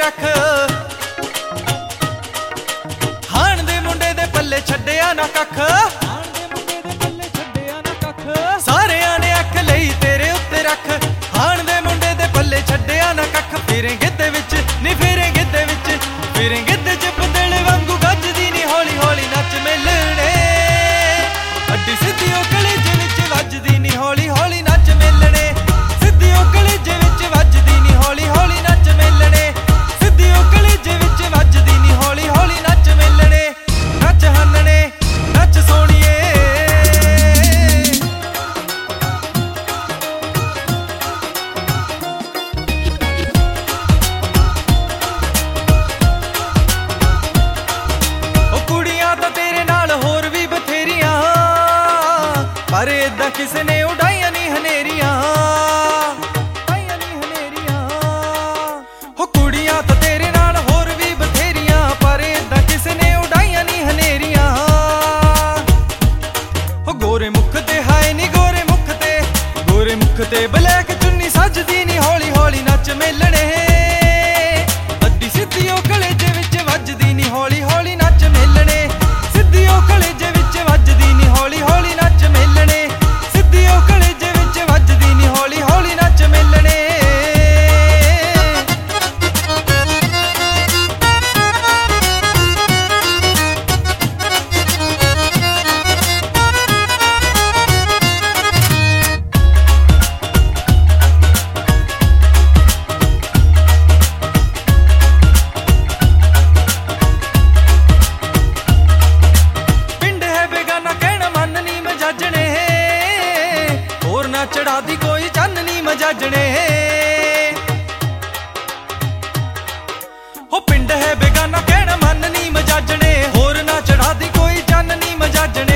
रख। हाण दे मुंडे दे पल्ले छड्डिया ना कख, सारियां ने अख लई तेरे उत्ते रख। हाण दे मुंडे दे पल्ले छड्डिया ना कख। फेरे गिद्दे विच नी फेरे गिद्दे विच, फेरे गिद्दे च बदले वांगू गजदी नी हौली हौली नच मेलणे। अड्डी सिद्धी ओ कलेजे विच वजदी नी हौली हौली नच मेलणे। सिद्धी ओ कलेजे विच वजदी नी हौली हौली नच मेलणे। सिद्धी ओ कलेजे विच वजदी नी हौली हौली नच मेलणे। नच हन्नणे नच सोहणीए, पर इदा किसे ने उड़ाइया नी हनेरियां, हो कुड़ियां तो तेरे नाल होर भी बथेरियां, पर इदा किसे ने उड़ाइया नी हनेरियां। हो गोरे मुख ते हाय नी गोरे मुख ते, गोरे मुख ते ब्लैक चुन्नी सजदी नी हौली हौली नच मेलणे। अड्डी सिद्धी ओ कलेजे विच वजदी नी हौली हौली नच मेलणे। सिद्धी ओ कलेजे विच वजदी नी हौली हौली नच मेलणे। सिद्धी ओ कलेजे विच वजदी नी हौली हौली नच मेलणे। चढ़ा दी कोई चांदनी मजाजने, हो पिंड है बेगाना कहना मन नी मजाजने। होर ना चढ़ा दी कोई चांदनी मजाजने।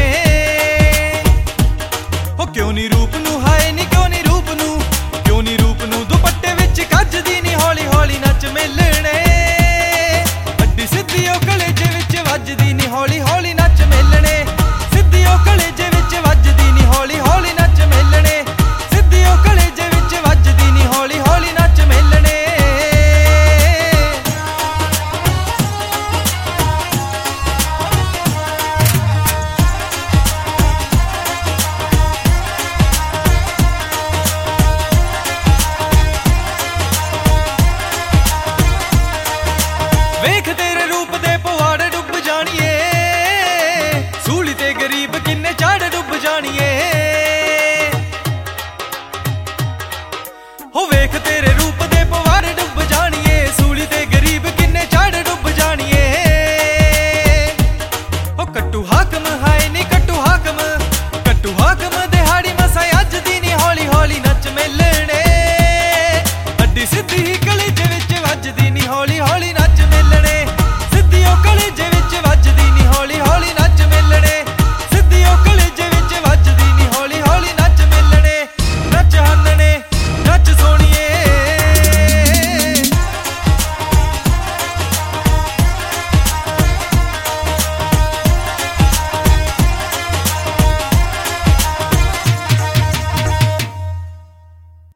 हो क्यों नी रूप नू हाय नी क्यों नी रूप नू, क्यों नी रूप नू दुपट्टे विच गजदी नी हौली हौली नच मेलणे। अड्डी सिद्धी ओ कलेजे विच वजदी नी हौली हौली नच मेलणे। सिद्धी ओ कलेजे विच वजदी नी हौली हौली नच मेलणे। सिद्धी ओ कलेजे विच वजदी नी हौली हौली नच मेलणे। वेख तेरे रूप दे पवाड़े डुब जाणीए, सूली ते गरीब किन्ने चाड़े डुब जाणीए।